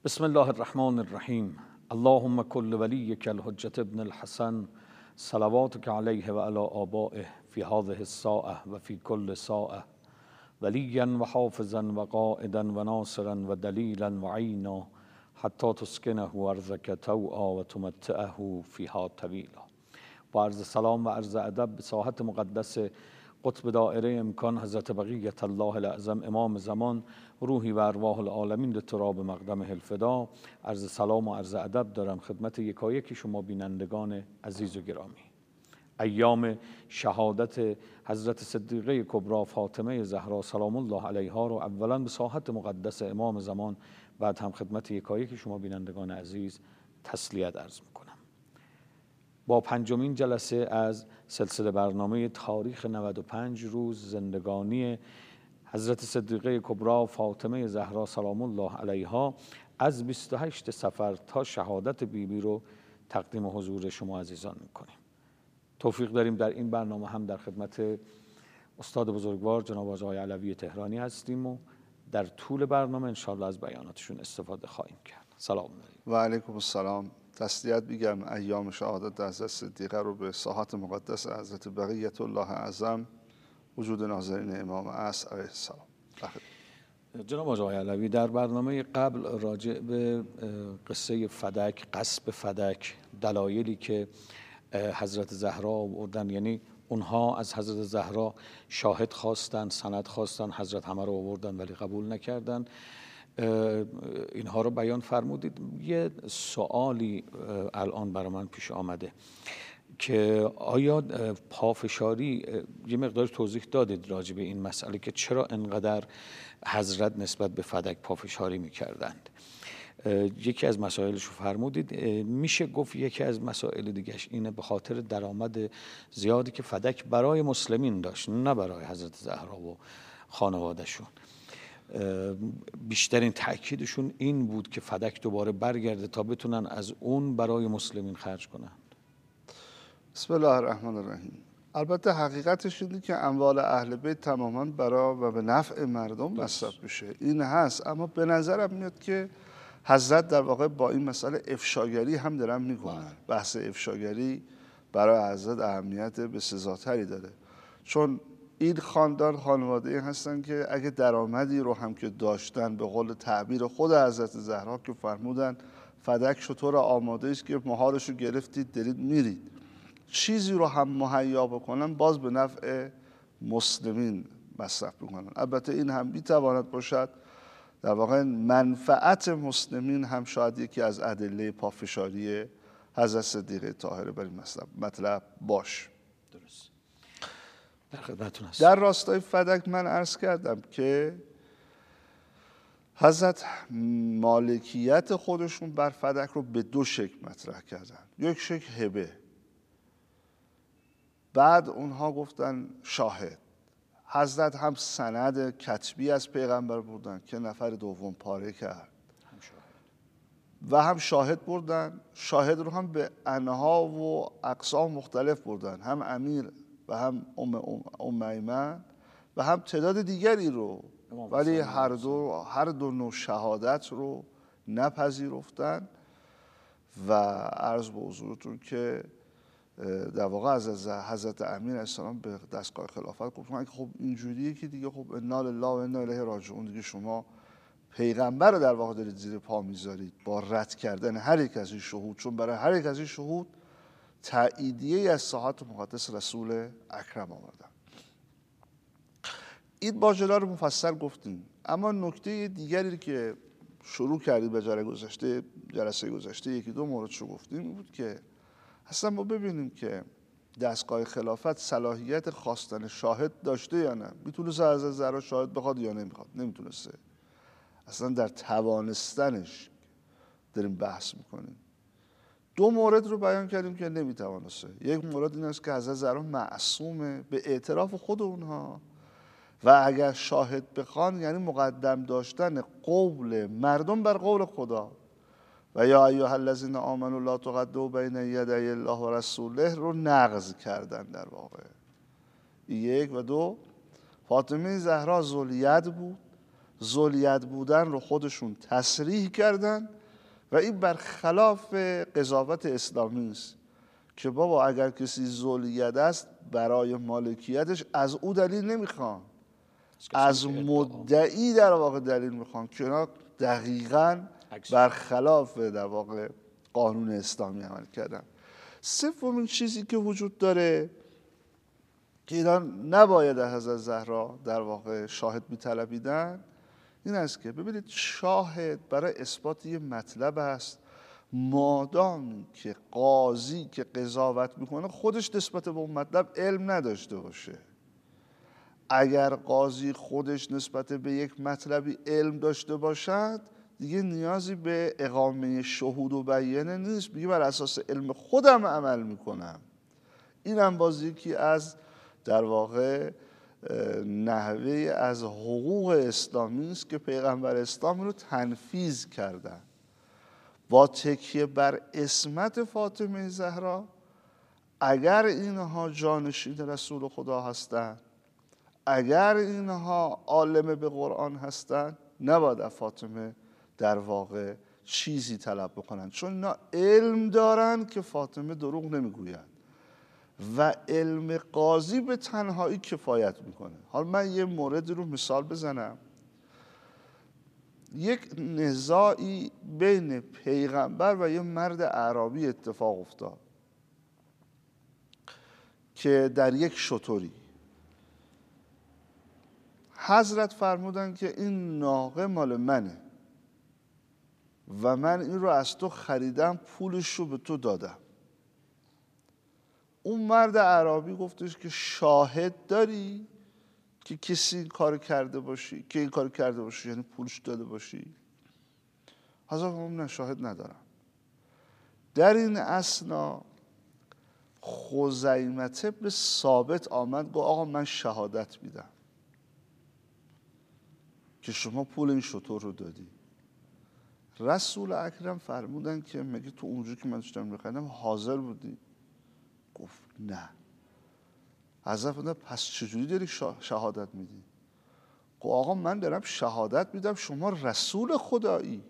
بسم الله الرحمن الرحیم. اللهم كل وليك الحجة ابن الحسن صلواتك عليه وعلى آبائه في هذه الساعة وفي كل ساعة وليا وحافظا وقائدا وناصرا ودليلا وعينا حتى تسكنه أرضك طوعا وتمتعه فيها طويلا. با عرض سلام و عرض ادب به ساحت مقدس قطب دائره امکان حضرت بقیت الله الاعظم امام زمان، روحی و ارواح العالمین لتراب مقدمه الفدا، عرض سلام و عرض ادب دارم خدمت یکایک شما بینندگان عزیز و گرامی. ایام شهادت حضرت صدیقه کبری فاطمه زهرا سلام الله علیها رو اولا به ساحت مقدس امام زمان، بعد هم خدمت یکایک شما بینندگان عزیز تسلیت عرض میکنم. با پنجمین جلسه از سلسله برنامه تاریخ 95 روز زندگانی حضرت صدیقه کبری فاطمه زهرا سلام الله علیها از 28 صفر تا شهادت بیبی رو تقدیم حضور شما عزیزان میکنیم. توفیق داریم در این برنامه هم در خدمت استاد بزرگوار جناب آقای علوی تهرانی هستیم و در طول برنامه انشاءالله از بیاناتشون استفاده خواهیم کرد. سلام علیکم. و علیکم السلام. تسلیت میگم ایام شهادت حضرت صدیقه رو به ساحت مقدس حضرت بقیت الله اعظم وجود ناظرین امام عصر علیه السلام. جناب آقای علوی در برنامه قبل راجع به قصه فدک، غصب فدک، دلایلی که حضرت زهرا آوردن، یعنی اونها از حضرت زهرا شاهد خواستن، سند خواستن، حضرت همه رو آوردن ولی قبول نکردن، اینها رو بیان فرمودید. یه سوالی الان برای من پیش آمده که آیا پافشاری، یه مقدار توضیح دادید راجع به این مسئله که چرا انقدر حضرت نسبت به فدک پافشاری میکردند. یکی از مسائلش رو فرمودید. میشه گفت یکی از مسائل دیگهش اینه به خاطر درآمد زیادی که فدک برای مسلمین داشت، نه برای حضرت زهرا و خانوادهشون. بیشترین تأکیدشون این بود که فدک دوباره برگرده تا بتونن از اون برای مسلمین خرج کنن. بسم الله الرحمن الرحیم. البته حقیقتش اینه که اموال اهل بیت تماما برای و به نفع مردم مصرف میشه، این هست. اما به نظرم میاد که حضرت در واقع با این مسئله افشاگری هم دارن میکنن. بحث افشاگری برای حضرت اهمیت بسزاتری داره، چون این خاندان خانواده هستن که اگه درآمدی رو هم که داشتن، به قول تعبیر خود حضرت زهرا که فرمودن فدک شطور آماده است که مهارش رو گرفتید دارید میرید، چیزی رو هم مهیا بکنن باز به نفع مسلمین مصرف میکنن. البته این هم میتواند باشد در واقع منفعت مسلمین هم شاید یکی از ادله پافشاری حضرت صدیقه طاهره بر این مطلب باش. درست. در خدمتتون هستم. در راستای فدک من عرض کردم که حضرت مالکیت خودشون بر فدک رو به دو شکل مطرح کردن. یک شکل هبه، بعد اونها گفتن شاهد. حضرت هم سند کتبی از پیغمبر بردن که نفر دوم پاره کرد و هم شاهد بردن. شاهد رو هم به انها و اقسام مختلف بردن، هم امیر و هم ام ایمن و هم تعداد دیگری رو، ولی هر دو نوع شهادت رو نپذیرفتن. و عرض به حضورتون که در واقع از حضرت امیر علیه السلام به دستگاه خلافت گفتن که خب اینجوریه که دیگه خب انا لله و انا الیه راجعون، دیگه شما پیغمبر رو در واقع دارید زیر پا میذارید با رد کردن هر یک از این شهود، چون برای هر یک از این شهود تأییدیه از صحت مقدس رسول اکرم آوردن. این ماجرا رو مفصل گفتیم. اما نکته دیگری که شروع کردید به جلسه گذشته یکی دو موردشو گفتیم، این بود که اصلا ما ببینیم که دستگاه خلافت صلاحیت خواستن شاهد داشته یا نه. میتونسته از زهرا شاهد بخواد یا نمیخواد؟ نمیتونسته. اصلا در توانستنش داریم بحث میکنیم. دو مورد رو بیان کردیم که نمیتوانسته. یک مورد این است که حضرت زهرا معصومه به اعتراف خود اونها، و اگر شاهد بخوان یعنی مقدم داشتن قول مردم بر قول خدا. و یا ایها الذین آمنوا لا تقدموا بین یدی الله و رسوله رو نقض کردن در واقع. یک. و دو، فاطمه زهرا ذوالید بود. ذوالید بودن رو خودشون تصریح کردن و این برخلاف قضاوت اسلامی است که بابا اگر کسی ذوالید است برای مالکیتش از او دلیل نمیخوان، از مدعی در واقع دلیل میخوان که اینا دقیقاً برخلاف در واقع قانون اسلامی عمل کردن. سومین چیزی که وجود داره که اینا نباید از حضرت زهرا در واقع شاهد میطلبیدن این است که ببینید شاهد برای اثبات یه مطلب است مادامی که قاضی که قضاوت میکنه خودش نسبت به اون مطلب علم نداشته باشه. اگر قاضی خودش نسبت به یک مطلبی علم داشته باشد دیگه نیازی به اقامه شهود و بیانه نیست، میگه بر اساس علم خودم عمل میکنم. اینم باز یکی از در واقع نحوه از حقوق اسلامی است که پیغمبر اسلام رو تنفیذ کردن. با تکیه بر عصمت فاطمه زهرا اگر اینها جانشین رسول خدا هستند، اگر اینها عالم به قرآن هستند، نباید فاطمه در واقع چیزی طلب بکنن، چون اینا علم دارن که فاطمه دروغ نمیگوید و علم قاضی به تنهایی کفایت میکنه. حالا من یه مورد رو مثال بزنم. یک نزاعی بین پیغمبر و یه مرد اعرابی اتفاق افتاد که در یک شتری حضرت فرمودن که این ناقه مال منه و من این رو از تو خریدم، پولش رو به تو دادم. اون مرد اعرابی گفتش که شاهد داری که کسی این کار کرده باشی، که این کار کرده باشی یعنی پولش داده باشی؟ حضرت فرمودن نه شاهد ندارم. در این اثنا خزیمة بن ثابت آمد گفت آقا من شهادت میدم که شما پول این شتر رو دادی. رسول اکرم فرمودن که مگه تو اونجا که من داشتم میخریدم حاضر بودی؟ گفت نه. حضرت فرمودن پس چجوری داری شهادت میدی؟ گفت آقا من دارم شهادت میدم شما رسول خدایی.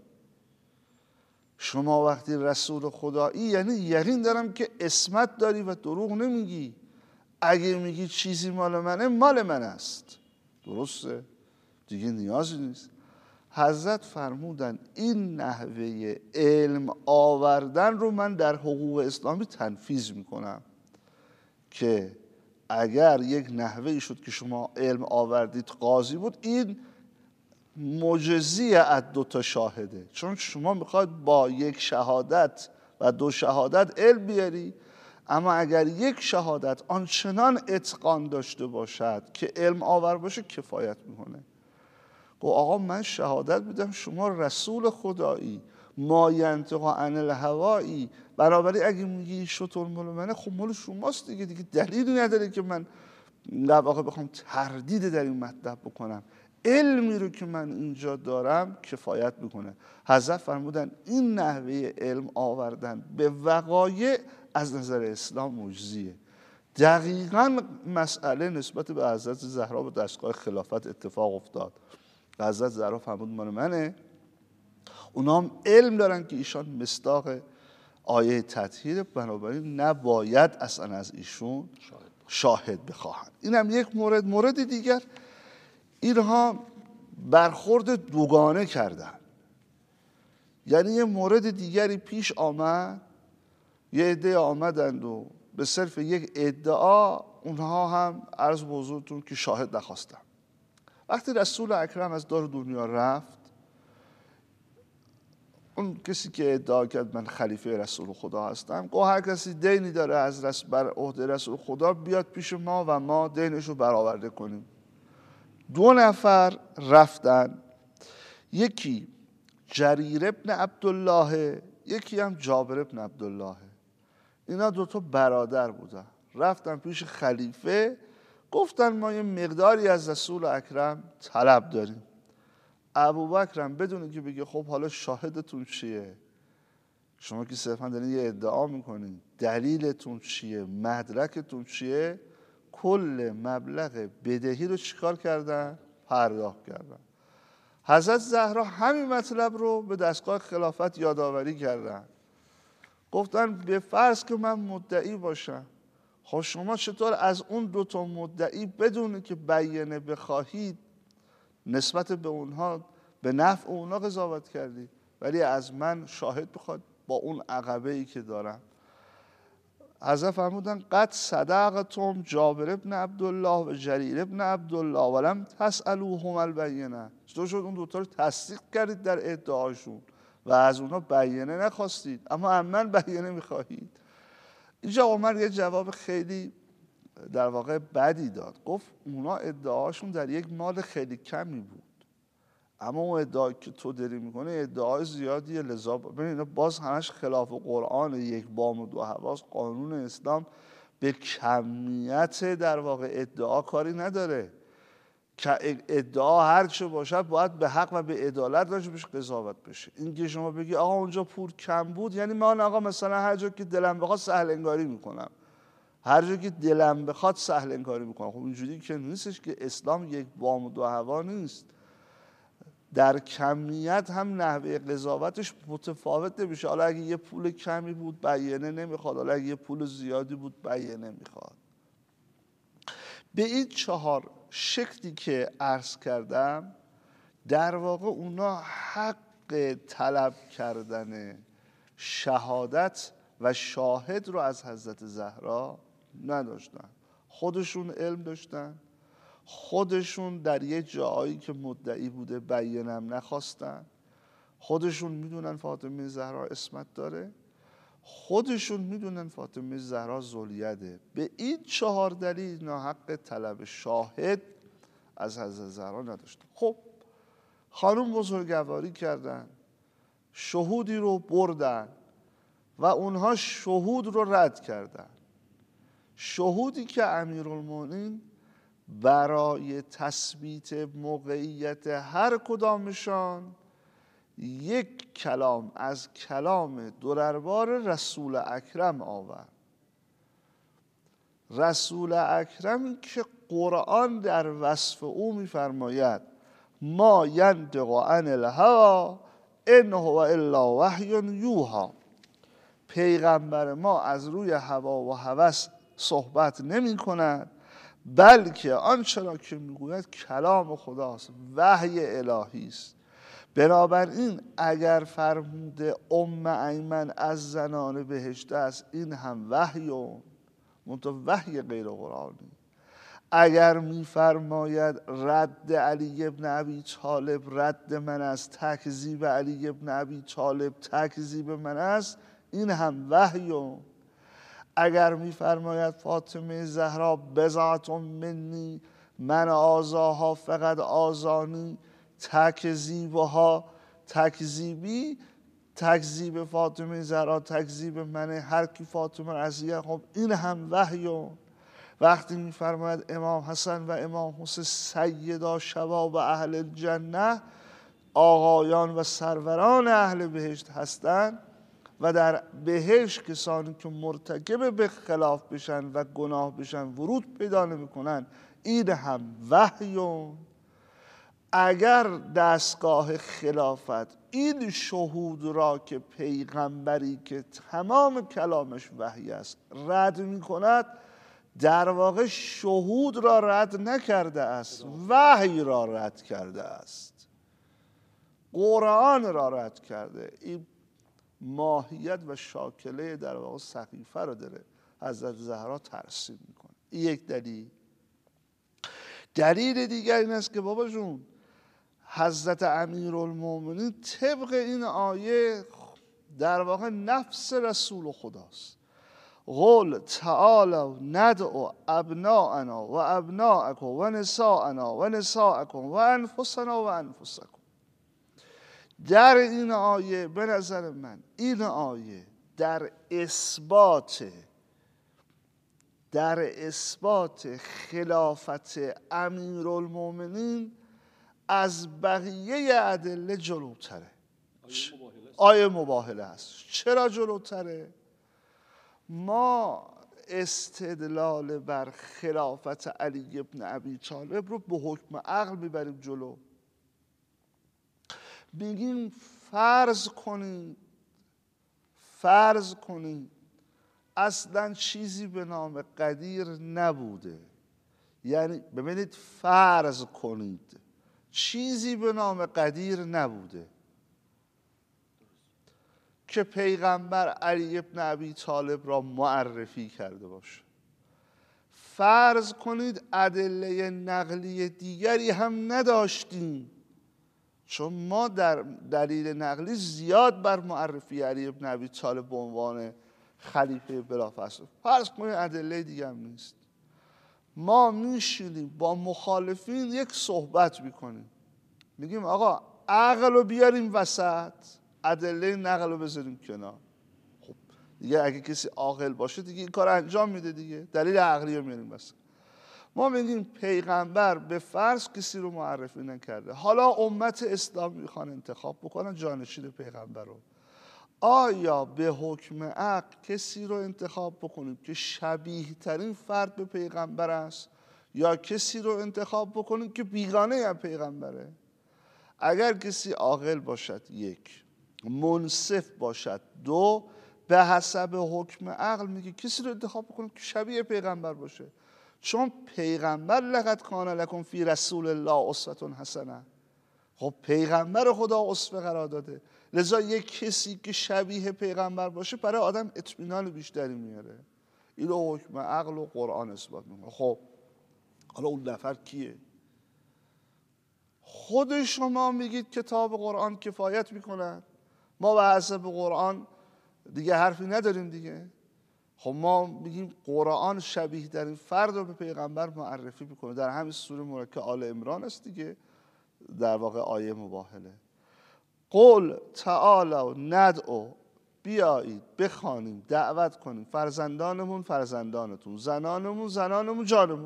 شما وقتی رسول خدایی یعنی یقین دارم که عصمت داری و دروغ نمیگی. اگه میگی چیزی مال منه مال من است. درسته؟ دیگه نیازی نیست. حضرت فرمودن این نحوه علم آوردن رو من در حقوق اسلامی تنفیذ میکنم که اگر یک نحوه شد که شما علم آوردید قاضی بود، این مجزی از 2 شاهده، چون شما میخواد با یک شهادت و 2 شهادت علم بیاری، اما اگر یک شهادت آنچنان اتقان داشته باشد که علم آور باشه کفایت میکنه. گفت آقا من شهادت میدم شما رسول خدایی، ما ینطق عن الهوایی، بنابراین اگه میگی شتر مال منه خب مال شماست دیگه دلیلی نداره که من در واقع بخوام تردید در این مطلب بکنم. علمی رو که من اینجا دارم کفایت میکنه. حضرت فرمودن این نحوه علم آوردن به وقایع از نظر اسلام مجزیه. دقیقاً مسئله نسبت به حضرت زهرا به دستگاه خلافت اتفاق افتاد. حضرت زهرا فرمود مال منه، اونا هم علم دارن که ایشان مصداق آیه تطهیر، بنابراین نباید اصلا از ایشون شاهد بخواهند. این هم یک مورد. مورد دیگر، اینها برخورد دوگانه کردن. یعنی یه مورد دیگری پیش آمد، یه عده آمدند و به صرف یک ادعا اونها هم عرض به حضورتون که شاهد نخواستن. وقتی رسول اکرم از دار دنیا رفت، اون کسی که ادعا کرد من خلیفه رسول خدا هستم گفت هر کسی دینی داره از بر عهده رسول خدا بیاد پیش ما و ما دینش رو برآورده کنیم. 2 نفر رفتن، یکی جریر ابن عبدالله، یکی هم جابر ابن عبدالله. اینا 2 برادر بودن. رفتن پیش خلیفه، گفتن ما یه مقداری از رسول اکرم طلب داریم. ابوبکر هم بدون که بگه خب حالا شاهدتون چیه، شما که صرفا دارین یه ادعا میکنین، دلیلتون چیه، مدرکتون چیه، کل مبلغ بدهی رو چیکار کردن؟ پرداخت کردن. حضرت زهرا همین مطلب رو به دستگاه خلافت یادآوری کردن. گفتن به فرض که من مدعی باشم، خب شما چطور از اون 2 مدعی بدون که بیانه بخواهید نسبت به اونها به نفع اونها قضاوت کردید، ولی از من شاهد بخواد با اون عقبه‌ای که دارم. حضرت فرمودن قد صدقتم جابر ابن عبدالله و جریر ابن عبدالله ولم تسألوهم البینه. چطور شد اون 2 رو تصدیق کردید در ادعاشون و از اونها بیانه نخواستید، اما از من بیانه میخواهید؟ اینجا عمر یه جواب خیلی در واقع بدی داد. گفت اونا ادعاشون در یک مال خیلی کمی بود، اما اون ادعایی که تو داری میکنه ادعای زیادیه، لذا ببینید باز همش خلاف قرآن. 1 بام و 2 حواس. قانون اسلام به کمیت در واقع ادعا کاری نداره. که ادعا هر چه باشد باید به حق و به عدالت راجبش قضاوت بشه. این که شما بگی آقا اونجا پول کم بود، یعنی من آقا مثلا هر جا که دلم بخواد سهل انگاری میکنم، هر جا که دلم بخواد سهل انگاری میکنم. خب اینجوری که نیستش، که اسلام 1 بام و 2 هوا نیست. در کمیت هم نحوه قضاوتش متفاوت نمیشه. حالا اگه یه پول کمی بود بیانه نمیخواد، حالا اگه یه پول زیادی بود بیانه میخواد. به این 4 شکلی که عرض کردم در واقع اونا حق طلب کردن شهادت و شاهد رو از حضرت زهرا نداشتن. خودشون علم داشتن، خودشون در یه جایی که مدعی بوده بیانم نخواستن، خودشون میدونن فاطمه زهرا عصمت داره، خودشون میدونن فاطمه زهرا ذوالیده. به این 4 دلیل اینا حق طلب شاهد از حضرت زهرا نداشتن. خب خانوم بزرگواری کردن، شهودی رو بردن و اونها شهود رو رد کردن. شهودی که امیرالمومنین برای تثبیت موقعیت هر کدامشان 1 کلام از کلام دربار رسول اکرم آورد. رسول اکرم که قرآن در وصف او می‌فرماید ما ینطق عن الهوی ان هو الا وحی یوحی. پیغمبر ما از روی هوا و هوس صحبت نمی کند، بلکه آنچه را که میگوید کلام خداست، وحی الهی است. بنابراین اگر فرموده ایمن از زنان بهشت است، این هم وحی، منتها وحی غیر قرآنی. اگر میفرماید رد علی ابن ابی طالب رد من است، تکذیب علی ابن ابی طالب تکذیب من است، این هم وحی. اگر میفرماید فاطمه زهرا بضعة منی من آزاها فقط آزانی، تکذیبها تکذیبی، تکذیب فاطمه زهرا تکذیب منه، هر کی فاطمه اذیت، خب این هم وحی. وقتی میفرماید امام حسن و امام حسین سیدا شباب اهل الجنه، آقایان و سروران اهل بهشت هستند و در بهشت کسانی که مرتکب به خلاف بشن و گناه بشن ورود پیدا نمی‌کنن، این هم وحی. اگر دستگاه خلافت این شهود را که پیغمبری که تمام کلامش وحی است رد می‌کند، در واقع شهود را رد نکرده است، وحی را رد کرده است، قرآن را رد کرده. این ماهیت و شاکله در واقع سقیفه رو داره حضرت زهرا ترسیم میکنه. این یک دلیل. دلیل دیگر این است که بابا جون حضرت امیرالمومنین طبق این آیه در واقع نفس رسول خداست. قل تعالوا ندعو ابناءنا و ابناءکم و نساءنا و نساءکم و انفسنا و انفسکم. در این آیه به نظر من این آیه در اثبات خلافت امیرالمومنین از بقیه ادله جلوتره. آیه مباهله است. چرا جلوتره؟ ما استدلال بر خلافت علی ابن ابی طالب رو به حکم عقل میبریم جلو. میگیم فرض کنید اصلا چیزی به نام قدیر نبوده. یعنی ببینید، فرض کنید چیزی به نام قدیر نبوده که پیغمبر علی بن ابی طالب را معرفی کرده باشه. فرض کنید ادله نقلی دیگری هم نداشتیم، چون ما در دلیل نقلی زیاد بر معرفی علی بن ابی طالب به عنوان خلیفه بلافاصله. فرض کنید ادله دیگه هم نیست، ما میشینیم با مخالفین یک صحبت میکنیم، میگیم آقا عقل رو بیاریم وسط، ادله نقل رو بذاریم کنار. خب دیگه اگه کسی عاقل باشه دیگه این کار انجام میده دیگه، دلیل عقلی رو میاریم وسط. ما میگیم پیغمبر به فرض کسی رو معرفی نکرده، حالا امت اسلام میخوان انتخاب بکنن جانشین پیغمبر رو. آیا به حکم عقل کسی رو انتخاب بکنیم که شبیه ترین فرد به پیغمبر است، یا کسی رو انتخاب بکنیم که بیگانه از پیغمبره؟ اگر کسی عاقل باشد، یک، منصف باشد، دو، به حسب حکم عقل میگه کسی رو انتخاب بکنیم که شبیه پیغمبر باشه، چون پیغمبر لقد کان لکم فی رسول الله اسوة حسنه. خب پیغمبر خدا اسوه قرار داده، لذا یک کسی که شبیه پیغمبر باشه برای آدم اطمینان بیشتری میاره. اینو حکم عقل و قرآن اثبات میکنه. خب حالا اون نفر کیه؟ خود شما میگید کتاب قرآن کفایت میکنن، ما به حسب قرآن دیگه حرفی نداریم دیگه. خب ما میگیم قرآن شبیه در این فرد رو به پیغمبر معرفی میکنه. در همین سوره مبارکه آل عمران است دیگه، در واقع آیه مباهله. قل تعالوا ندعو، بیایید بخوانیم، دعوت کنیم فرزندانمون فرزندانتون، زنانمون زنانمون جانمون.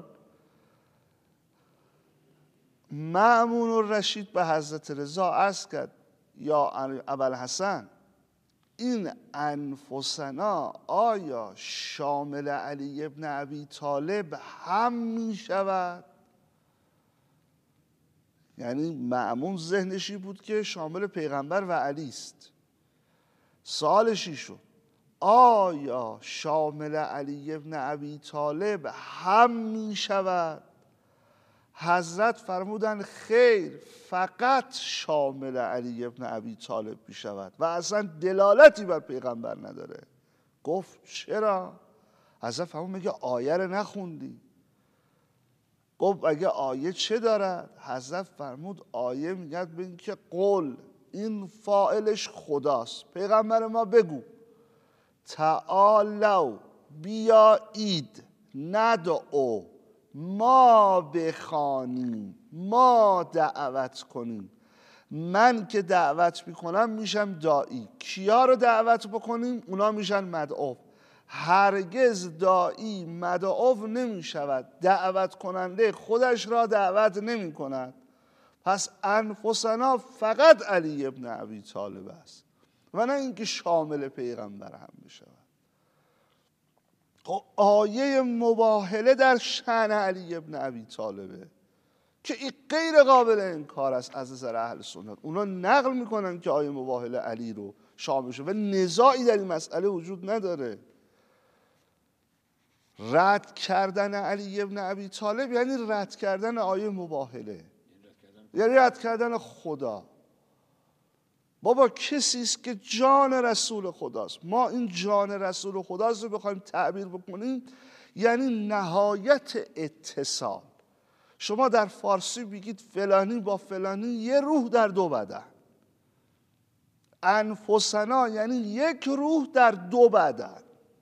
مأمون الرشید به حضرت رضا عرض کرد یا ابوالحسن، این انفسنا آیا شامل علی ابن ابی طالب هم می شود؟ یعنی مأمون ذهنشی بود که شامل پیغمبر و علی است. سوالشی شد آیا شامل علی ابن ابی طالب هم می شود؟ حضرت فرمودن خیر، فقط شامل علی ابن ابی طالب می شود و اصلا دلالتی بر پیغمبر نداره. گفت چرا؟ حضرت فرمود میگه آیه رو نخوندی. گفت اگه آیه چه دارد؟ حضرت فرمود آیه میگه به این که قل، این فاعلش خداست، پیغمبر ما بگو تعالوا، بیایید، ندعو، ما بخوانیم، ما دعوت کنیم. من که دعوت میکنم میشم داعی، کیا رو دعوت بکنیم؟ اونا میشن مدعو. هرگز داعی مدعو نمی شود، دعوت کننده خودش را دعوت نمی کند. پس انفسنا فقط علی ابن ابی طالب است و نه اینکه شامل پیغمبر هم بشود. آیه مباهله در شأن علی ابن ابی طالبه که این غیر قابل انکار است از نظر اهل سنت. اونا نقل میکنن که آیه مباهله علی رو شامل شده و نزاعی در این مسئله وجود نداره. رد کردن علی ابن ابی طالب یعنی رد کردن آیه مباهله، یعنی رد کردن خدا. بابا کسی است که جان رسول خداست، ما این جان رسول خداست رو بخوایم تعبیر بکنیم یعنی نهایت اتصال. شما در فارسی بگید فلانی با فلانی یه روح در دو بدن. انفسنا یعنی یک روح در دو بدن،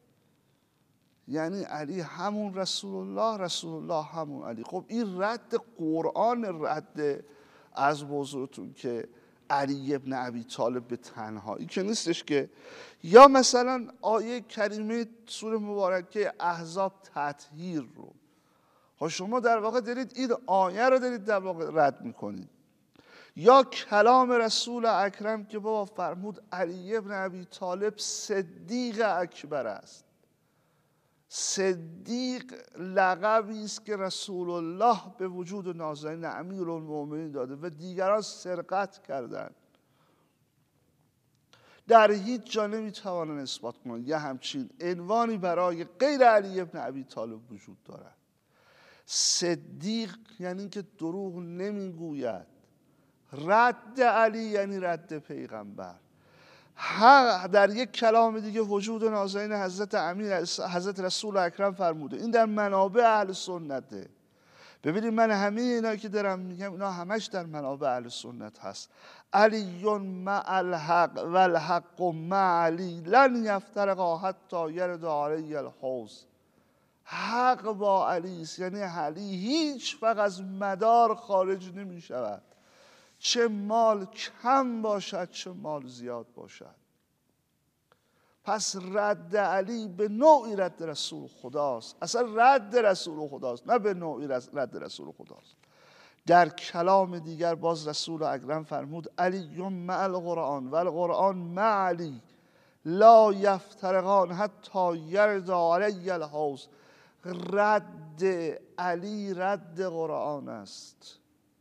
یعنی علی همون رسول الله، رسول الله همون علی. خب این رد قرآن، رد از بزرگتون که علی ابن ابی طالب به تنهایی که نیستش که. یا مثلا آیه کریمه سوره مبارکه احزاب تطهیر رو، خب شما در واقع دارید این آیه رو دارید در واقع رد میکنید. یا کلام رسول اکرم که بابا فرمود علی ابن ابی طالب صدیق اکبر است. صدیق لقبی است که رسول الله به وجود نازنین امیرالمؤمنین داده و دیگران سرقت کردند. در هیچ جا نمیتوانند اثبات کنند یه همچین عنوانی برای غیر علی ابن ابی طالب وجود دارد. صدیق یعنی که دروغ نمیگوید، رد علی یعنی رد پیغمبر. در یک کلام دیگه وجود نازنین حضرت امیر حضرت رسول اکرم فرموده. این در منابع اهل سنته. ببینید من همه اینا که دارم میگم اینا همش در منابع اهل سنت هست. علی مع الحق و الحق مع علی لن یفترقا حتی یرد علی الحوض. حق با علی است، یعنی علی هیچ وقت از مدار خارج نمی شود، چه مال کم باشد چه مال زیاد باشد. پس رد علی به نوعی رد رسول خداست، اصلا رد رسول خداست، نه به نوعی رد رسول خداست. در کلام دیگر باز رسول اکرم فرمود علی مع القرآن و القرآن مع علی لا یفترقان حتی یرد علی الحوض. رد علی رد قرآن است.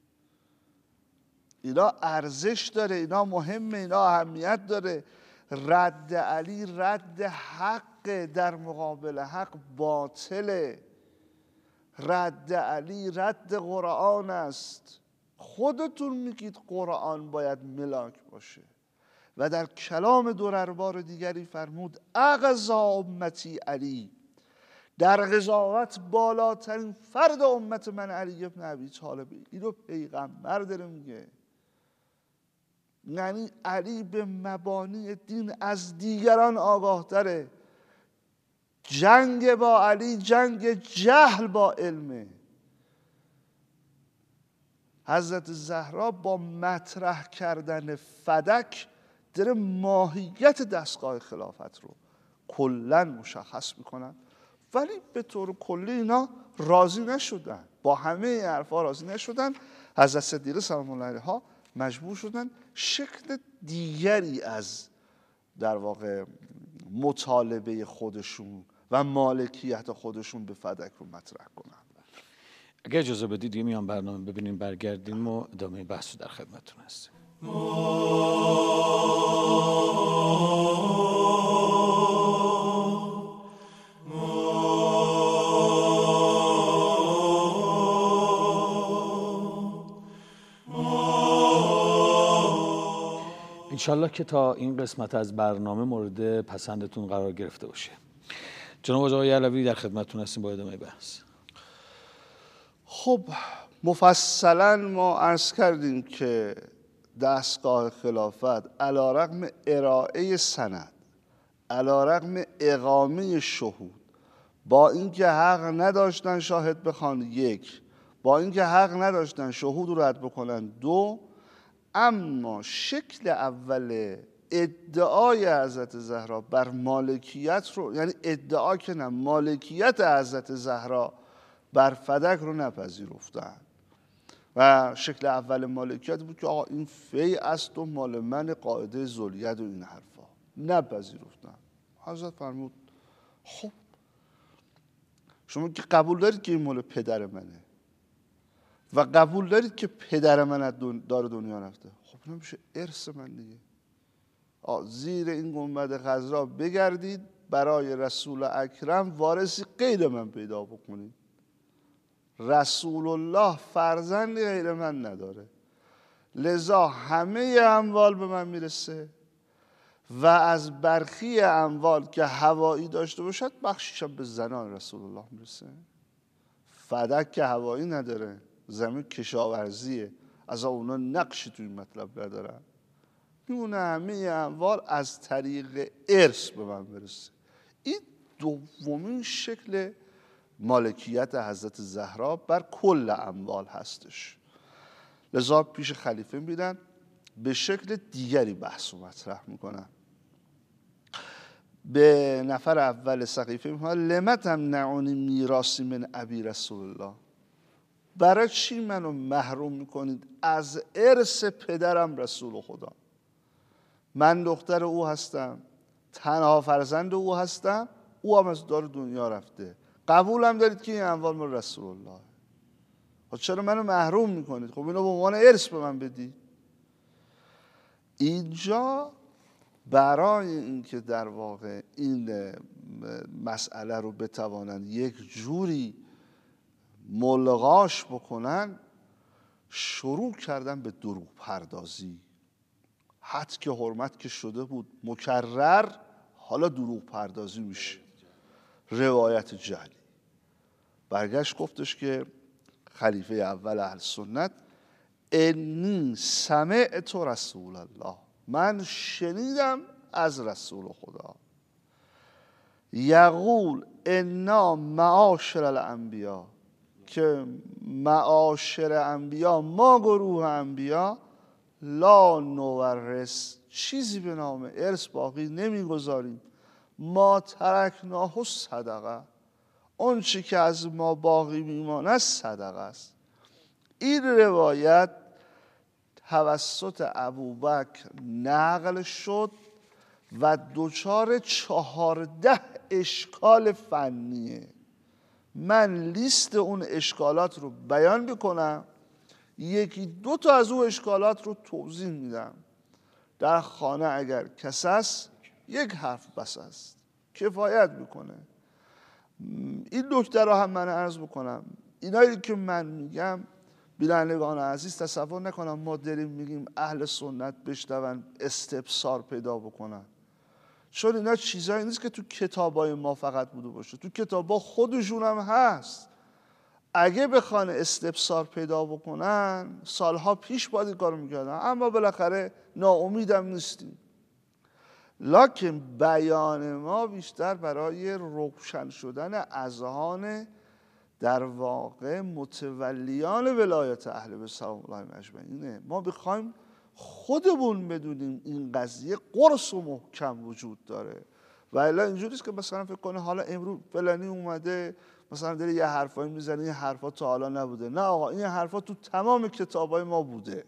اینا ارزش داره، اینا مهمه، اینا اهمیت داره. رد علی رد حق در مقابل حق باطله. رد علی رد قرآن است. خودتون میگید قرآن باید ملاک باشه. و در کلام درربار دیگری فرمود اقضا امتی علی. در قضاوت بالاترین فرد امت من علی ابن ابی طالب. اینو پیغمبر داره میگه. یعنی علی به مبانی دین از دیگران آگاه تره. جنگ با علی جنگ جهل با علمه. حضرت زهرا با مطرح کردن فدک داره ماهیت دستگاه خلافت رو کلن مشخص میکنن، ولی به طور کلی اینا راضی نشدن، با همه حرفا راضی نشدن. حضرت صدیقه سلام الله علیها مجبور شدن شکل دیگری از در واقع مطالبه خودشون و مالکیت خودشون به فدک رو مطرح کنن. اگه اجازه بدید یه میان برنامه ببینیم، برگردیم و ادامه بحث در خدمتتون هستیم. انشالله که تا این قسمت از برنامه مورد پسندتون قرار گرفته باشه. جناب آقای علوی در خدمتتون هستیم با ادامه بحث. خب مفصلا ما عرض کردیم که دستگاه خلافت علیرغم ارائه سند، علیرغم اقامه شهود، با اینکه حق نداشتن شاهد بخوان یک، با اینکه حق نداشتن شهود رو رد بکنن دو، اما شکل اول ادعای حضرت زهرا بر مالکیت رو، یعنی ادعا که نه، مالکیت حضرت زهرا بر فدک رو نپذیرفتن. و شکل اول مالکیت بود که آقا این فی است و مال من، قاعده ذوالید و این حرفا، نپذیرفتن. حضرت فرمود خب شما که قبول دارید که این مال پدر منه و قبول دارید که پدر من دار دنیا رفته، خب نمیشه ارث من دیگه. زیر این گنبد خضرا بگردید برای رسول اکرم وارثی غیر من پیدا بکنید. رسول الله فرزندی غیر من نداره، لذا همه اموال به من میرسه و از برخی اموال که هوایی داشته باشد بخشیشم به زنان رسول الله میرسه. فدک که هوایی نداره، زمین کشاورزیه، از اونا نقشی توی این مطلب ندارن، میمونه همه اموال از طریق ارث به من برسه. این دومین شکل مالکیت حضرت زهرا بر کل اموال هستش. لذا پیش خلیفه میدن به شکل دیگری بحث و مطرح میکنن. به نفر اول سقیفه میگن لم تمنعونی میراثی من ابی رسول الله. برای چی منو محروم میکنید از ارث پدرم رسول خدا؟ من دختر او هستم، تنها فرزند او هستم، او هم از دار دنیا رفته، قبولم دارید که این اموال مال رسول الله. خب چرا منو محروم میکنید؟ خب اینو به عنوان ارث به من بدید. اینجا برای اینکه در واقع این مسئله رو بتوانند یک جوری ملغاش بکنن، شروع کردن به دروغ پردازی. حد که حرمت که شده بود مکرر، حالا دروغ پردازی میشه، روایت جعلی. برگشت گفتش که خلیفه اول اهل سنت، انی سمعت رسول الله، من شنیدم از رسول خدا، یقول انا معاشر الانبیا، که معاشر انبیا، ما گروه انبیا، لا نورث، چیزی به نام ارث باقی نمیگذاریم، ما ترکناه صدقه، اون چی که از ما باقی میماند صدقه است. این روایت توسط ابوبکر نقل شد و دچار 14 اشکال فنیه. من لیست اون اشکالات رو بیان میکنم، یکی دو تا از اون اشکالات رو توضیح میدم. در خانه اگر کس است یک حرف بس است، کفایت میکنه. این نکته رو هم من عرض بکنم، اینایی که من میگم بینندگان عزیز تصور نکنم ما داریم میگیم اهل سنت بشنون استبصار پیدا بکنن، چون اینا چیزایی نیست که تو کتابای ما فقط بوده باشه، تو کتابا خودشون هم هست. اگه بخوان استبصار پیدا بکنن سالها پیش باید این کارو میکردن، اما بالاخره ناامیدم نیستیم. لکن بیان ما بیشتر برای روشن شدن اذهان در واقع متولیان ولایت اهل بیت سلام الله اجمعینه. ما بخوایم خودمون بدونیم این قضیه قرص و محکم وجود داره، و الا اینجوریست که مثلا فکر کنه حالا امروز فلانی اومده مثلا داره یه حرفایی میزنه، این حرفا تا حالا نبوده. نه آقا، این حرفا تو تمام کتابای ما بوده،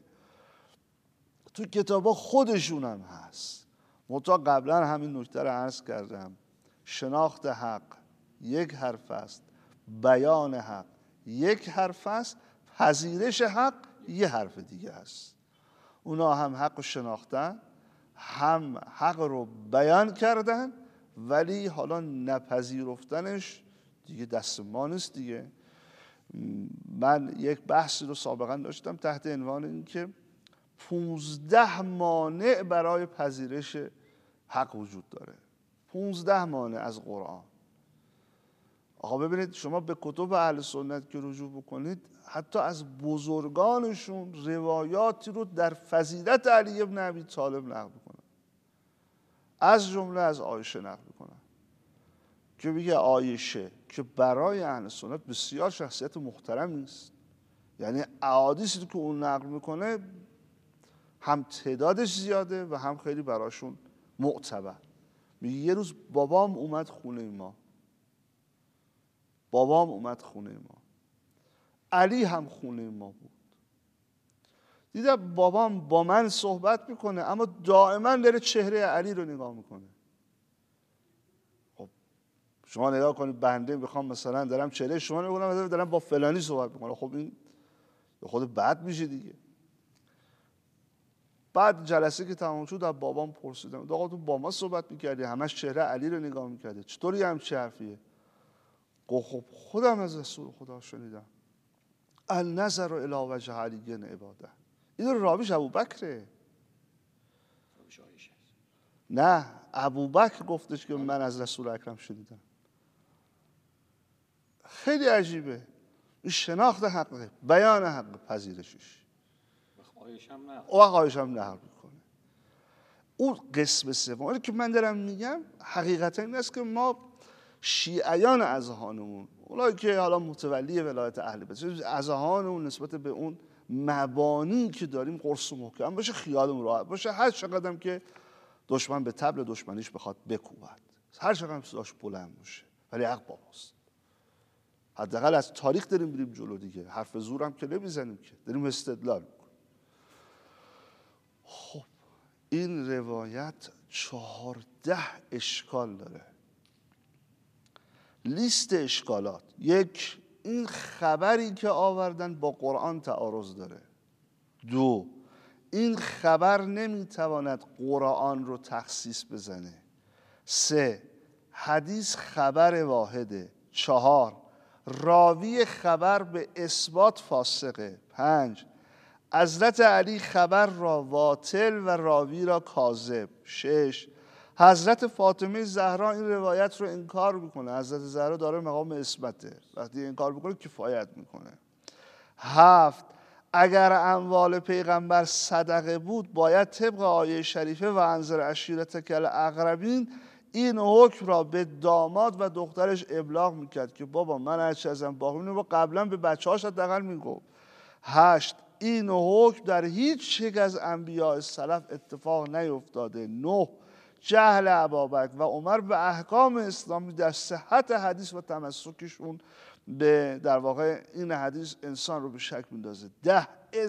تو کتابا خودشون هم هست. منتها قبلا همین نکته رو عرض کردم، شناخت حق یک حرف است، بیان حق یک حرف است، پذیرش حق یه حرف دیگه است. اونا هم حق رو شناختن، هم حق رو بیان کردن، ولی حالا نپذیرفتنش دیگه دست ما نیست دیگه. من یک بحثی رو سابقا داشتم تحت عنوان این که 15 مانع برای پذیرش حق وجود داره. 15 مانع از قرآن. آقا ببینید شما به کتب اهل سنت که رجوع بکنید، حتی از بزرگانشون روایاتی رو در فضیلت علی ابن ابی طالب نقل میکنن، از جمله از عایشه نقل میکنن که میگه عایشه که برای اهل سنت بسیار شخصیت محترمی است، یعنی احادیثی که اون نقل میکنه هم تعدادش زیاده و هم خیلی براشون معتبر. میگه یه روز بابام اومد خونه ما، علی هم خونه ما بود. دیدم بابام با من صحبت میکنه اما دائما داره چهره علی رو نگاه میکنه. خب شما نگاه کنید، بنده بخوام مثلا دارم چهره شما نگاه کنم، دارم با فلانی صحبت میکنه، خب این خود بد میشه دیگه. بعد جلسه که تمام شد از بابام پرسیدم، آقا تو با ما صحبت میکردی همش چهره علی رو نگاه میکردی، چطوری همچه حرفیه؟ گفت خب خودم از رسول خدا شنیدم، النظر الی وجه علی عباده. این راویش ابوبکره، نه ابوبکر گفتش که من از رسول اکرم شنیدم. خیلی عجیبه این شناخت حقه، بیان حق، پذیرشش. آقایش هم نقل میکنه. اون قسم سوم که من دارم میگم حقیقتا این است که ما شیعیان اذهانمون، اونایی که حالا متولی ولایت اهل بیت، اذهانمون نسبت به اون مبانی که داریم قرص و محکم باشه، خیالمون راحت باشه، هر چقدرم که دشمن به طبل دشمنیش بخواد بکوبد، هر چقدرم صداش بلند باشه، ولی حق باباست. حداقل از تاریخ داریم بریم جلو دیگه، حرف زور هم که نمیزنیم که، داریم استدلال میکنیم. خب این روایت 14 اشکال داره. لیست اشکالات: یک، این خبری که آوردن با قرآن تعارض داره. دو، این خبر نمیتواند قرآن رو تخصیص بزنه. 3. حدیث خبر واحده. 4. راوی خبر به اثبات فاسقه. 5. حضرت علی خبر را باطل و راوی را کاذب. 6. حضرت فاطمه زهرا این روایت رو انکار میکنه. حضرت زهرا داره مقام عصمته، وقتی انکار میکنه کفایت میکنه. 7. اگر اموال پیغمبر صدقه بود باید طبق آیه شریفه و انذر عشیرتک الاقربین این حکم را به داماد و دخترش ابلاغ میکرد که بابا من هرچی ازم باقی مونه، قبلا به بچه هاش حداقل میگفت. 8. این حکم در هیچ یک از انبیاء سلف اتفاق نیفتاده. 9. جهل ابابکر و عمر به احکام اسلامی در صحت حدیث و تمسکشون به در واقع این حدیث انسان رو به شک میندازه. 10.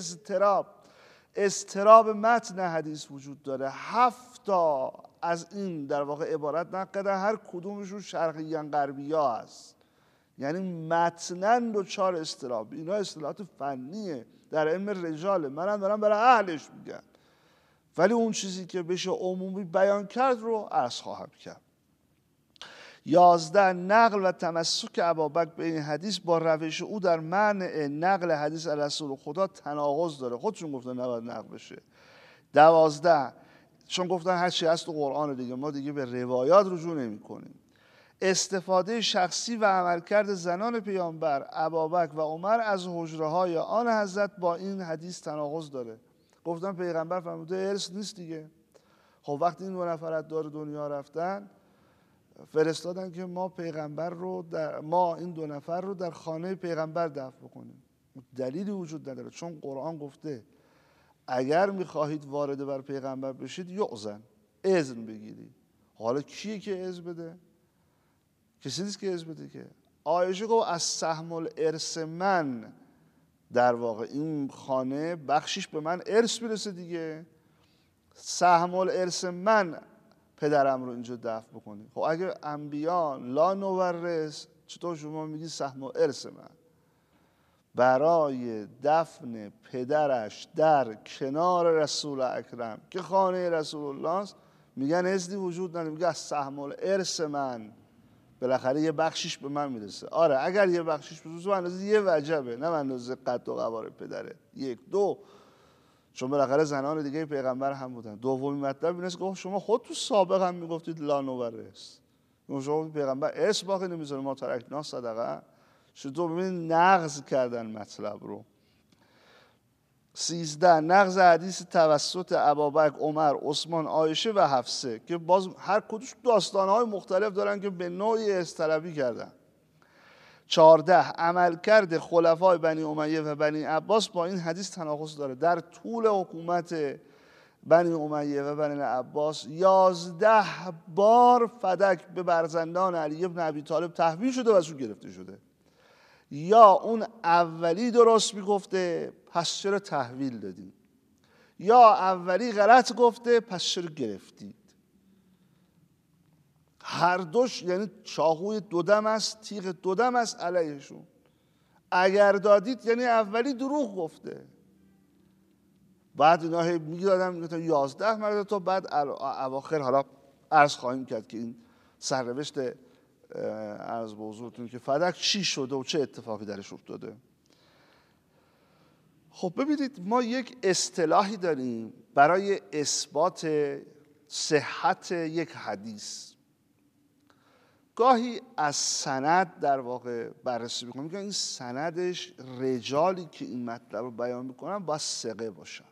اضطراب متن حدیث وجود داره. 7 تا از این در واقع عبارت نقدن، هر کدومشون شرقیان غربیا هست، یعنی متناً دچار اضطراب. اینا اصطلاحات فنیه در علم رجاله، منم دارم برای اهلش میگم، ولی اون چیزی که بشه عمومی بیان کرد رو عرض خواهم کرد. 11. نقل و تمسک ابابکر به این حدیث با روش او در منع نقل حدیث علی رسول خدا تناقض داره. خودشون گفتن نباید نقل بشه. 12. چون گفتن هر چی هست تو قرآن دیگه، ما دیگه به روایات رجوع نمی کنیم. استفاده شخصی و عملکرد زنان پیامبر ابابکر و عمر از حجره‌های آن حضرت با این حدیث تناقض داره. گفتن پیغمبر فرموده ارث نیست دیگه. خب وقتی این 2 نفر از دار دنیا رفتن، فرستادن که ما این 2 نفر رو در خانه پیغمبر دفن بکنیم. دلیلی وجود نداره، چون قرآن گفته اگر میخواهید وارد بر پیغمبر بشید یؤذن، اذن بگیرید. حالا کیه که اذن بده؟ کسی نیست که اذن بده که. عایشه گفت از سهم الارث من، در واقع این خانه بخشیش به من ارث میرسه دیگه، سهم الارث من پدرم رو اینجا دفن بکنی. خب اگه انبیا لا نورث، چطور شما میگی سهم الارث من؟ برای دفن پدرش در کنار رسول اکرم که خانه رسول الله است میگن اذنی وجود نداره، میگه از سهم الارث من، بالاخره یه بخشیش به من میرسه. آره اگر یه بخشیش به اندازه یه وجبه، نه اندازه قد و قوار پدره. 1. 2. چون بالاخره زنان دیگه پیغمبر هم بودن. دومی مطلب اینه که شما خود تو سابق هم میگفتید لا نورث، شما پیغمبر ارث باقی نمیذاره، ما ترکنا صدقه. چطور ببینید نقض کردن مطلب رو. 13. نقض حدیث توسط ابابکر، عمر، عثمان، عایشه و حفصه که باز هر کدومش داستانهای مختلف دارن که به نوعی ارث‌طلبی کردن. 14. عملکرد خلفای بنی امیه و بنی عباس با این حدیث تناقض داره. در طول حکومت بنی امیه و بنی عباس 11 بار فدک به برزندان علی بن ابی طالب تحویل شده و ازشون گرفته شده. یا اون اولی درست میگفته پس چرا تحویل دادید، یا اولی غلط گفته پس چرا گرفتید. هر دوش یعنی چاقوی 2 دم است، تیغ 2 دم است علیهشون. اگر دادید یعنی اولی دروغ گفته. بعد اینا میگفتن 11 مرد، تا بعد اواخر حالا عرض خواهیم کرد که این سرنوشت عرض به حضورتون که فدک چی شده و چه اتفاقی درش افتاده. خب ببینید ما یک اصطلاحی داریم برای اثبات صحت یک حدیث. گاهی از سند در واقع بررسی میکنم، میگن این سندش رجالی که این مطلب رو بیان میکنن باید ثقه باشن.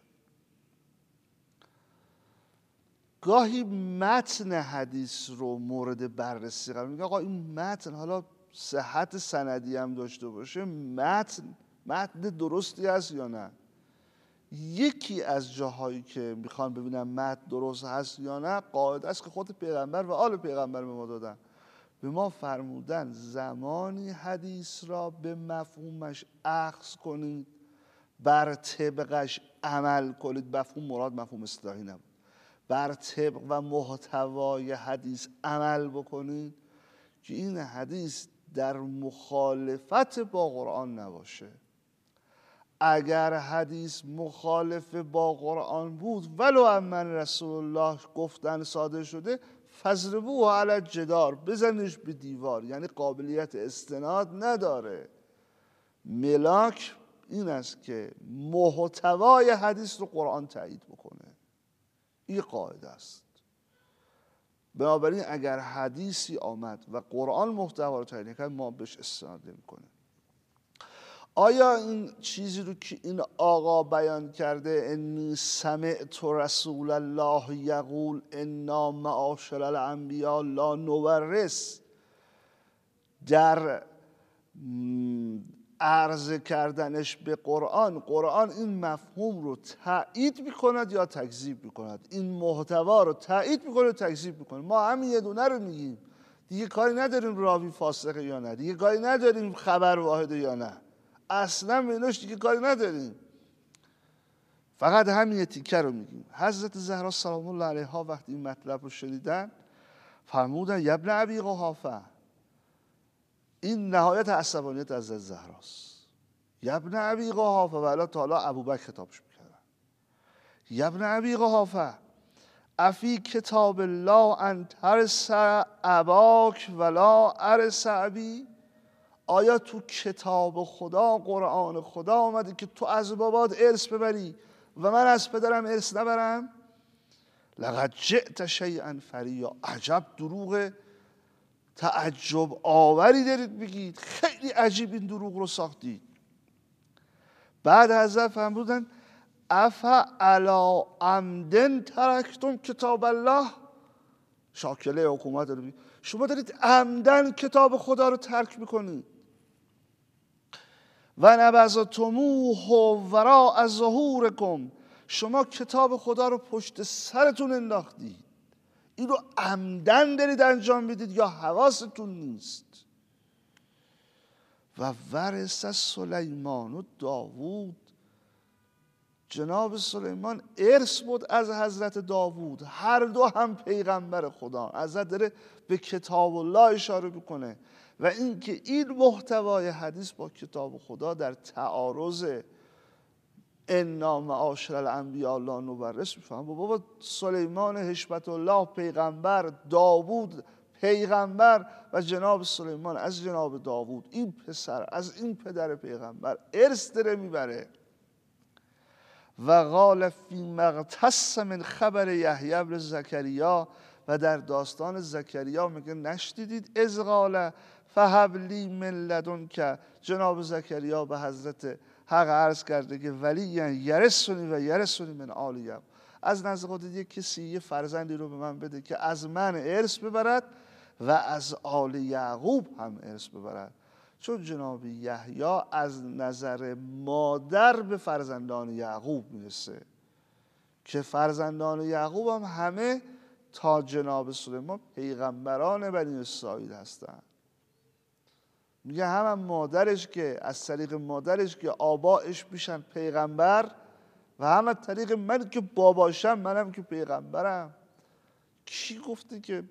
گاهی متن حدیث رو مورد بررسی قرار میگن، آقا این متن حالا صحت سندی هم داشته باشه، متن درستی هست یا نه. یکی از جاهایی که میخوان ببینن متن درست هست یا نه قاعده است که خود پیغمبر و آل پیغمبر به ما دادن. به ما فرمودن زمانی حدیث را به مفهومش اخذ کنید، بر طبقش عمل کنید. مفهوم مراد مفهوم اصطلاحی نبود. بر طبق و محتوای حدیث عمل بکنید که این حدیث در مخالفت با قرآن نباشه. اگر حدیث مخالف با قرآن بود ولو امن رسول الله گفتن صادر شده، فضربوه علی الجدار، بزنش به دیوار، یعنی قابلیت استناد نداره. ملاک این است که محتوای حدیث رو قرآن تایید بکنه. این قاعده است. بنابراین اگر حدیثی آمد و قرآن محتوا رو تایید کرد، ما بهش استناد نمی‌کنیم. آیا این چیزی رو که این آقا بیان کرده، انی سمعت رسول الله یقول انا معاشر الانبیاء لا نورث، در عرض کردنش به قرآن این مفهوم رو تایید میکند یا تکذیب میکند؟ این محتوا رو تایید میکنه یا تکذیب میکنه؟ ما همین یه دونه رو میگیم، دیگه کاری نداریم راوی فاسقه یا نه، دیگه کاری نداریم خبر واحده یا نه، اصلا به ایناش دیگه کاری نداریم، فقط همین یه تیکه رو میگیم. حضرت زهرا سلام الله علیها وقتی این مطلب رو شنیدن فرمودن یا ابن ابی قحافه، این نهایت عصبانیت از زهراست، یا ابن ابی قحافه، و الا تعالی ابوبکر خطابش میکردن، یا ابن ابی قحافه افی کتاب الله ان ترث اباک ولا ارث ابی، آیا تو کتاب خدا، قرآن خدا آمده که تو از بابات ارث ببری و من از پدرم ارث نبرم؟ لقد جئت شیئا فریا، عجب دروغ تعجب آوری دارید بگید، خیلی عجیب این دروغ رو ساختید. بعد حضرت فرمودن افا علی عمدن ترکتم کتاب الله، شاکله حکومت رو بگید شما دارید عمدن کتاب خدا رو ترک میکنید. و نبذتموه وراء ظهورکم، شما کتاب خدا رو پشت سرتون انداختید، این رو عمدن دارید انجام میدید یا حواستون نیست؟ و ورث سلیمان و داوود، جناب سلیمان ارث بود از حضرت داوود، هر دو هم پیغمبر خدا. حضرت داره به کتاب الله اشاره میکنه و اینکه این محتوای حدیث با کتاب خدا در تعارض انا معاشر الانبیاء لا نورث میفهم. بابا سلیمان حشمت الله پیغمبر، داوود پیغمبر و جناب سلیمان از جناب داوود این پسر از این پدر پیغمبر ارث داره میبره. و قال فی مغتص من خبر یحیی ابن زکریا، و در داستان زکریا میگه نشنیدید اذ قال فهب لی من لدنک، جناب زکریا به حضرت حق عرض کرده که ولی یرثنی و یرثنی من آل یعقوب، از نزد خودت یک کسی یه فرزندی رو به من بده که از من ارث ببرد و از آل یعقوب هم ارث ببرد. چون جناب یحیی از نظر مادر به فرزندان یعقوب میرسه که فرزندان یعقوب هم همه تا جناب سلیمان پیغمبران بنی اسرائیل هستن. میگه هم مادرش که از طریق مادرش که آبائش میشن پیغمبر و هم از طریق من که باباشم منم که پیغمبرم. کی گفته که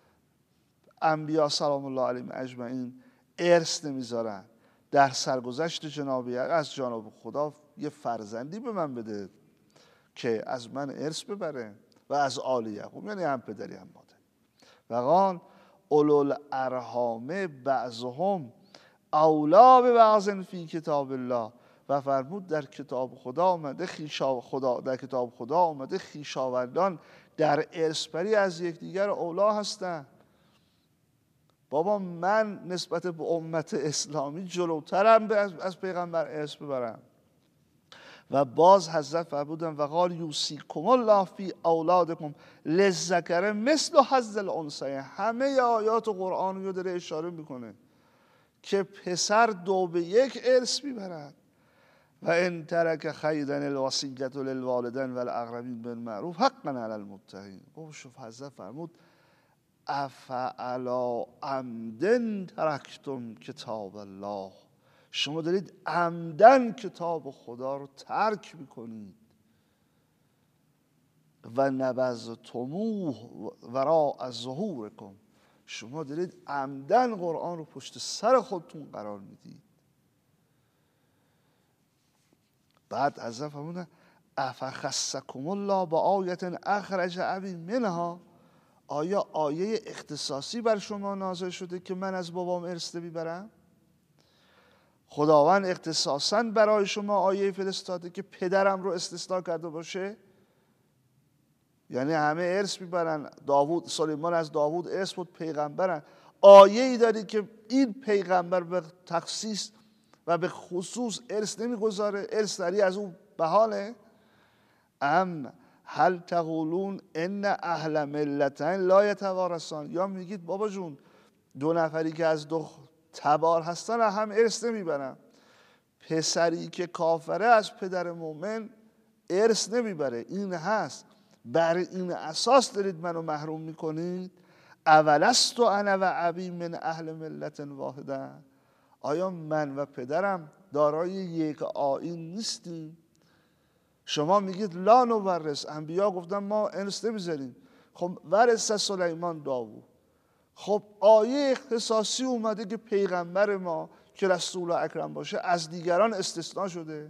انبیا سلام الله علیهم اجمعین ارث نمیذارن؟ در سرگذشت جناب یعقوب از جانب خدا یه فرزندی به من بده که از من ارث ببره و از آل یعقوب، یعنی هم پدری هم مادر. و قال اولو الارحام بعضهم اولا به بعض فی کتاب الله، و فرمود در کتاب خدا آمده در کتاب خدا آمده خویشاوندان در ارثبری از یکدیگر اولا هستند. بابا من نسبت به امت اسلامی جلوترم از پیغمبر ارث ببرم. و باز حضرت فرمودن و قال یوصیکم الله فی اولادکم للذکر مثل حظ الانثیین. همه آیات قرآن رو داره اشاره میکنه که پسر 2:1 ارث میبرد. و ان ترک خیرا الوصیة للوالدین والاقربین بالمعروف حقا علی المتقین. شوف حضرت فرمود افعلا عمدن ترکتم کتاب الله، شما دارید عمدن کتاب خدا رو ترک میکنید. و نبذتموه وراء ظهورکم، شما دارید عمدن قرآن رو پشت سر خودتون قرار میدید. بعد از فرمودن افخصکم الله با آیت اخرج ابی منها، آیا آیه اختصاصی بر شما نازل شده که من از بابام ارث ببرم؟ خداوند اختصاصاً برای شما آیه فرستاده که پدرم رو استثناء کرده باشه؟ یعنی همه ارث میبرن، داوود سلیمان از داوود ارث بود، پیغمبرن. آیه ای داری که این پیغمبر به تخصیص و به خصوص ارث نمیگذاره، ارث داری از اون بحاله؟ ام هل تقولون ان اهل ملتین لا یتوارثان، یا میگید بابا جون دو نفری که از دو تبار هستن هم ارث نمیبرن، پسری که کافره از پدر مؤمن ارث نمیبره. این هست، بر این اساس دارید منو محروم میکنید؟ اولست انا و ابی من اهل ملت واحده، آیا من و پدرم دارای یک آیین نیستیم؟ شما میگید لا نورث، انبیا گفتن ما ارث نمیذاریم. خب ورث سلیمان داوود، خب آیه اختصاصی اومده که پیغمبر ما که رسول اکرم باشه از دیگران استثناء شده؟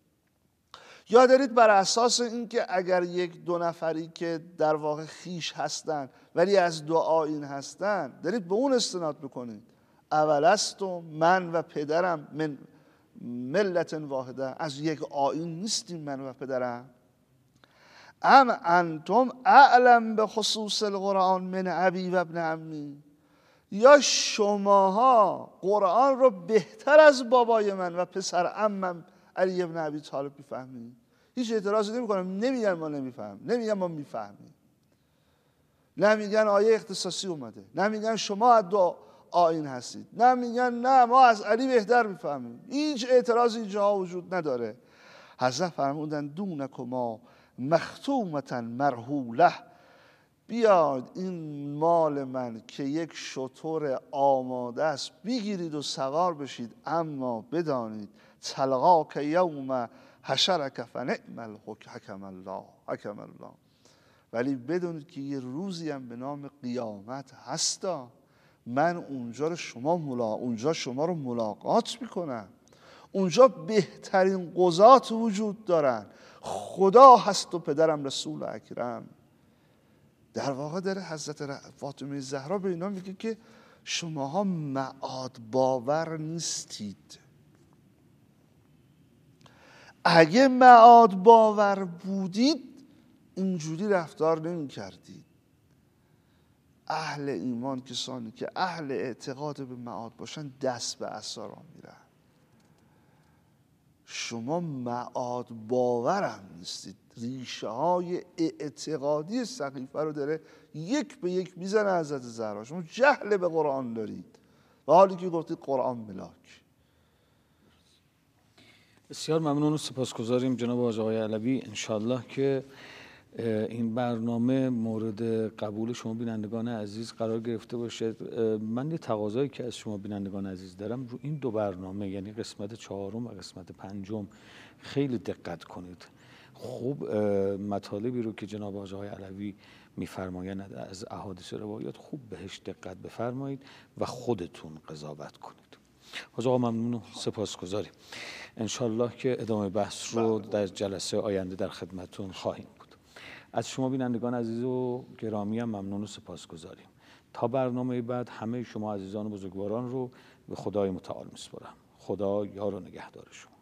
یا دارید بر اساس اینکه اگر یک دو نفری که در واقع خیش هستن ولی از دو آیین هستن دارید به اون استناد بکنید؟ اولستم، من و پدرم من ملت واحده، از یک آیین نیستیم من و پدرم؟ ام انتم اعلم به خصوص القرآن من ابی و ابن عمی، یا شماها قرآن رو بهتر از بابای من و پسر عمم علی ابن ابی طالب میفهمید؟ هیچ اعتراضی نمی‌کنم، نمیگن ما نمیفهمیم، نمیگن ما میفهمیم، نمیگن آیه اختصاصی اومده، نمیگن شما از دو آیین هستید، نمیگن نه ما از علی بهتر میفهمیم. هیچ اعتراضی اینجا وجود نداره. حضرت فرمودن دونکما مختومتا مرحوله، بیاد این مال من که یک شتر آماده است بگیرید و سوار بشید، اما بدانید تلقاک یوم حشرک فنعم الحکم الله حکم الله، ولی بدونید که یه روزی هم به نام قیامت هستا، من اونجا شما رو ملاقات میکنم، اونجا بهترین قضات وجود دارن، خدا هست و پدرم رسول اکرم. در واقع داره حضرت فاطمه زهرا به اینا میگه که شماها معاد باور نیستید. اگه معاد باور بودید اینجوری رفتار نمی کردید. اهل ایمان کسانی که اهل اعتقاد به معاد باشن دست به عصا را میرن. شما معاد باورم نیستید. ریشه های اعتقادی سقیفه رو داره یک به یک میزنه حضرت زهرا. شما جهل به قرآن دارید و حالی که گفتید قرآن ملاک. بسیار ممنون و سپاسگزاریم جناب حاج آقای علوی. انشالله که این برنامه مورد قبول شما بینندگان عزیز قرار گرفته باشه. من یه تقاضایی که از شما بینندگان عزیز دارم رو این دو برنامه، یعنی قسمت 4 و قسمت 5 خیلی دقت کنید. خوب مطالبی رو که جناب حاج آقای علوی میفرمایند از احادیث روایات خوب بهش دقت بفرمایید و خودتون قضاوت کنید. حاج آقا ممنون و سپاسگزاریم. انشالله که ادامه بحث رو در جلسه آینده در خدمتون خواهیم بود. از شما بینندگان عزیز و گرامی هم ممنون و سپاسگزاریم. تا برنامه بعد همه شما عزیزان و بزرگواران رو به خدای متعال میسپارم. خدا یار و نگهدار شما.